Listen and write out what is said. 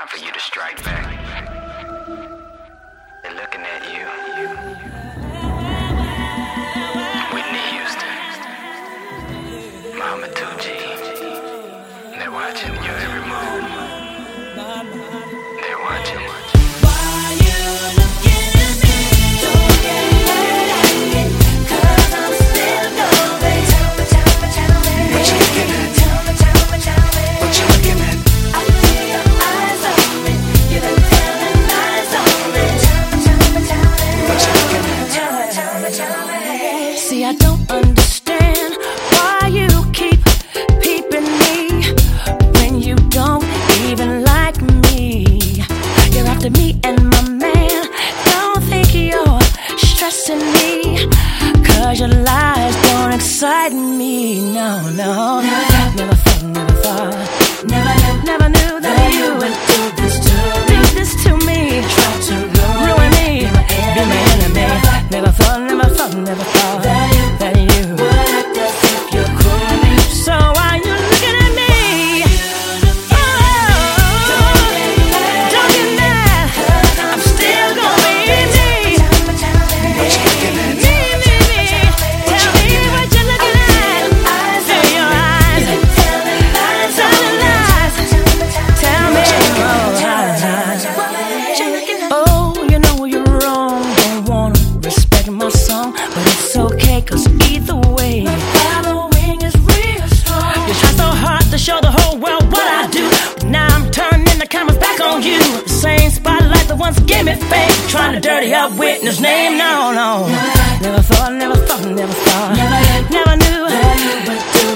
time for you to strike back. They're looking at you. Whitney Houston, Mama 2G. They're watching your every move. They're watching. Why you looking at me? Don't get mad at me, 'cause I'm still going. Tell me. What you looking at? Tell me. What you looking at? I see your eyes on me. You've been telling lies on me. Tell me. What you looking at? Tell me. See, I don't understand why you keep peeping me when you don't even like me. You're after me and my man. Don't think you're stressing me, 'cause your lies don't excite me. No. Never thought. Never knew that you would do this to me. Try to ruin me, be my enemy. Never thought that you would act as if you're cool with me. So why you looking at me? Don't get mad, I'm still gonna be me. What you looking at? Me. Tell me what you're looking at. See your eyes, telling lies. Tell me. Oh, you know you're wrong. Don't wanna respect my song, but it's okay, 'cause either way, my following is real strong. You try so hard to show the whole world what I do, but now I'm turning the cameras back on you. The same spotlight that once gave me fame, trying to dirty up Whitney's name. No. Never thought. Never knew that you would do